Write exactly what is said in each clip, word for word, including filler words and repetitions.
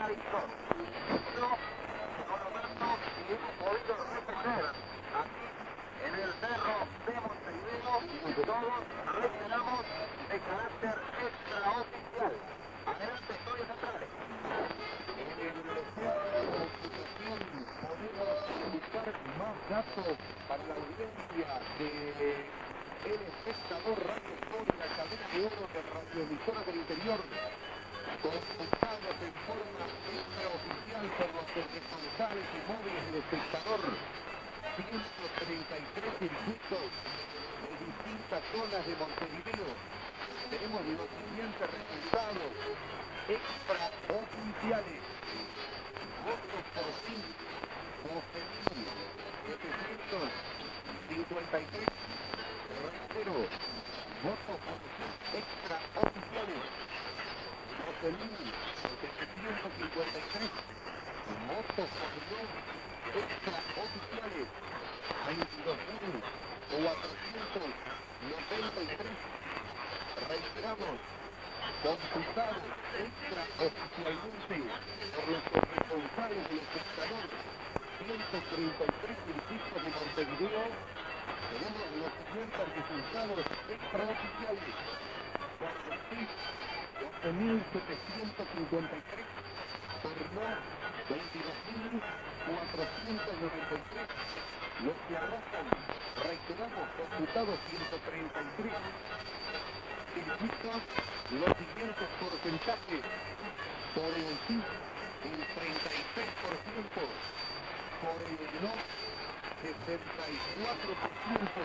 Marisol. No, monumento y hemos podido repetir aquí en el cerro de Montevideo, todos reiteramos de carácter extraoficial. Adelante, Soy Centrales. En el centro de computación podemos buscar más datos para la audiencia de El Espectador Radio Sport y la cadena de oro de radioemisora del interior, consultados en forma extraoficial por los corresponsales y móviles del Espectador. ciento treinta y tres circuitos de distintas zonas de Montevideo. Tenemos los siguientes resultados extraoficiales. Votos por sí, doce mil setecientos cincuenta y tres. Reitero, votos por sí extraoficiales, doce mil setecientos cincuenta y tres. Votos por no extraoficiales, veintidós mil cuatrocientos noventa y tres. Reiteramos, computados extraoficialmente por los corresponsales del Espectador, ciento treinta y tres circuitos de Montevideo. Tenemos los siguientes resultados extraoficiales. Por sí, doce mil setecientos cincuenta y tres. Por no, veintidós mil cuatrocientos noventa y tres. Los que arrojan, reiteramos, computados ciento treinta y tres circuitos, los siguientes porcentajes. Por el sí, el treinta y seis por ciento. Por el no, sesenta y cuatro por ciento.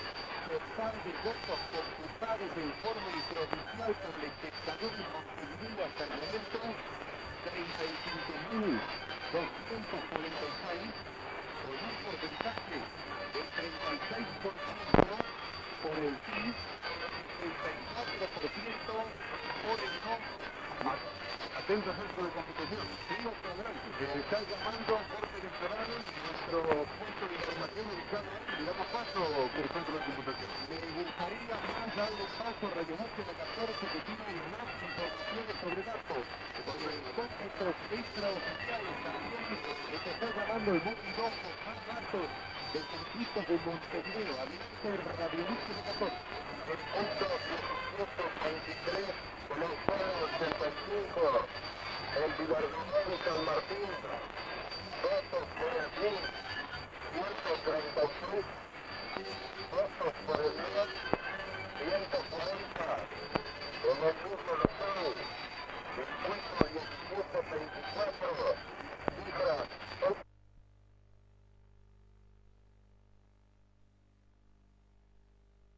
Total de votos computados en forma extraoficial por el Espectador de Montevideo hasta el momento, treinta y cinco mil doscientos cuarenta y seis, con un porcentaje del treinta y seis por ciento por el sí, treinta y cuatro por ciento por el no. Atentos al centro de computación. Sigo adelante. Se está llamando corte electoral y nuestro punto de información ubicado ahí. Le damos paso por el centro de computación. Me gustaría más darle paso a Radio Noche de catorce que tiene más informaciones sobre datos. Sobre cómputos extraoficiales también. Se está llamando el móvil dos con más datos de circuitos de Montevideo. Adelante Radio Noche de catorce. El punto diecisiete veintitrés. Con los ochenta y cinco, el Bilardonado San Martín,